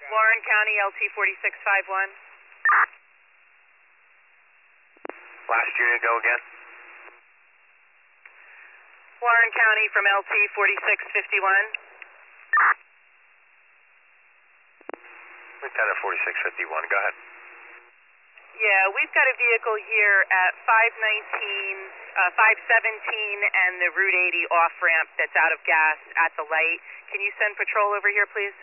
Warren County, LT 4651. Last unit, go again. Warren County from LT 4651. Lieutenant 4651, go ahead. Yeah, we've got a vehicle here at 517 and the Route 80 off-ramp that's out of gas at the light. Can you send patrol over here, please?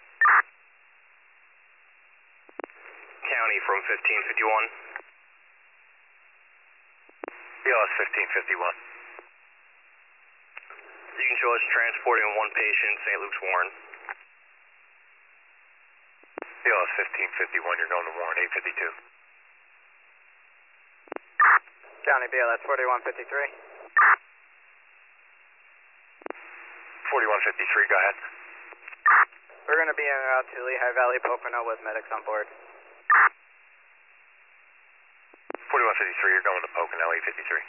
County from 1551. BLS 1551. You can show us transporting one patient, St. Luke's Warren. BLS 1551, you're going to Warren, 852. County BLS 4153. 4153, go ahead. We're going to be en route to Lehigh Valley, Pocono with medics on board. 4153, you're going to Pocono, 853.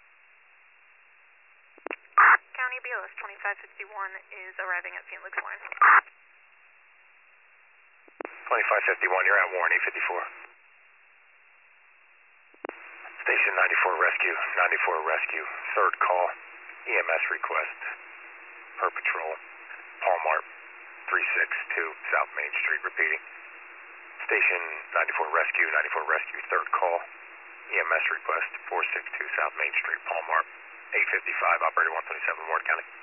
County BLS 2551 is arriving at St. Luke's Warren. 2551, you're at Warren, 854. Station 94 Rescue, 94 Rescue, third call, EMS request, per patrol, Palmart, 362 South Main Street, repeating. Station 94 Rescue, 94 Rescue, third call, EMS request, 462 South Main Street, Palmart, 855, operator 127, Warren County.